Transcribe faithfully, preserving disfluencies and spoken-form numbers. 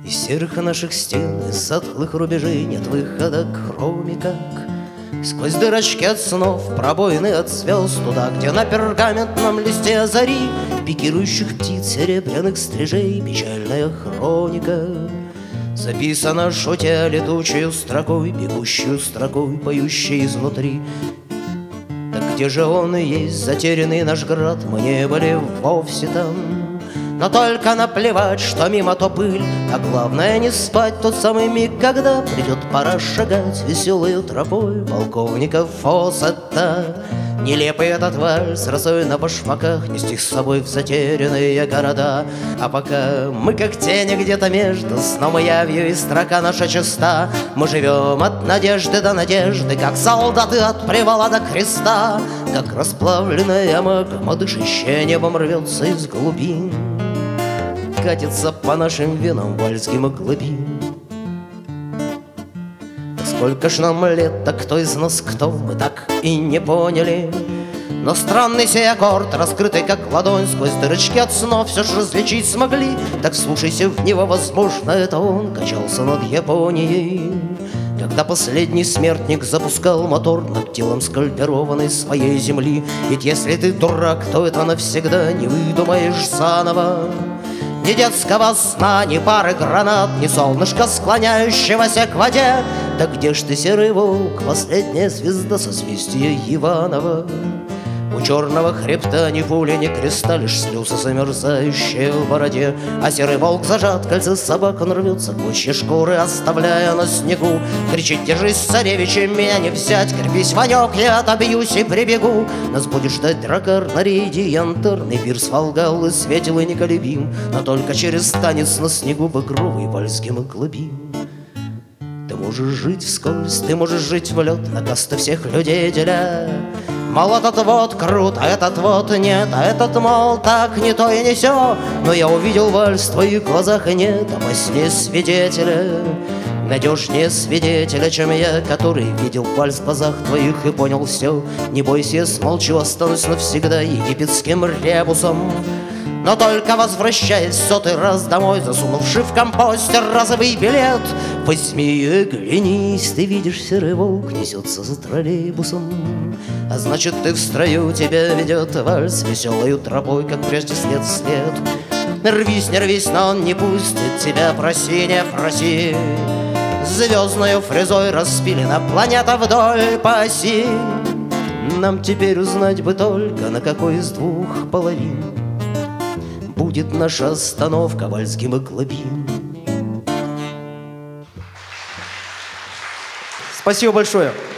Из серых наших стен, из затхлых рубежей нет выхода, кроме как сквозь дырочки от снов, пробоины от звезд, туда, где на пергаментном листе зари пикирующих птиц, серебряных стрижей печальная хроника записана, шутя летучую строкой, бегущую строкой, поющей изнутри. Так где же он и есть, затерянный наш град? Мы не были вовсе там, но только наплевать, что мимо то пыль, а главное не спать тот самый миг, когда придет пора шагать веселой тропой полковника Фоссета. Нелепый этот вальс, росой на башмаках, нести с собой в затерянные города. А пока мы как тени где-то между сном и явью, и строка наша чиста, мы живем от надежды до надежды, как солдаты от привала до креста, как расплавленная магма, дышащая небом, рвется из глубин, катится по нашим венам вальсгим глубин. Сколько ж нам лет, так кто из нас кто, мы так и не поняли. Но странный сей аккорд, раскрытый как ладонь, сквозь дырочки от снов все ж различить смогли. Так слушайся в него, возможно, это он качался над Японией, когда последний смертник запускал мотор над телом скальпированной своей земли. Ведь если ты дурак, то это навсегда не выдумаешь заново. Ни детского сна, ни пары гранат, ни солнышка, склоняющегося к воде. Да где ж ты, серый волк, последняя звезда созвездия Иванова? У черного хребта ни пули, ни креста, лишь слезы, замерзающие в бороде. А серый волк зажат, кольца собак, он рвется, клочья шкуры оставляя на снегу. Кричит: держись, царевичи, меня не взять, крепись, Ванек, я отобьюсь и прибегу. Нас будет ждать дракар на рейде, янтарный пирс Волгал и светил и неколебим, но только через танец на снегу багровый вальсгим глубин. Ты можешь жить вскользь, ты можешь жить в лед, на касты всех людей деля. Мол, этот вот крут, а этот вот нет, а этот, мол, так не то и не сё. Но я увидел вальс в твоих глазах, и нет опаснее свидетеля, надежнее свидетеля, чем я, который видел вальс в глазах твоих и понял все. Не бойся, я смолчу, останусь навсегда египетским ребусом, но только возвращаясь сотый раз домой, засунувши в компостер разовый билет. Возьми и оглянись, ты видишь, серый волк несется за троллейбусом, а значит, ты в строю, тебя ведет вальс веселою тропой, как прежде, след в след. Рвись, не рвись, но он не пустит тебя, проси, не проси. Звездною фрезой распилена планета вдоль по оси. Нам теперь узнать бы только, на какой из двух половин будет наша остановка вальсгим глубин. Спасибо большое.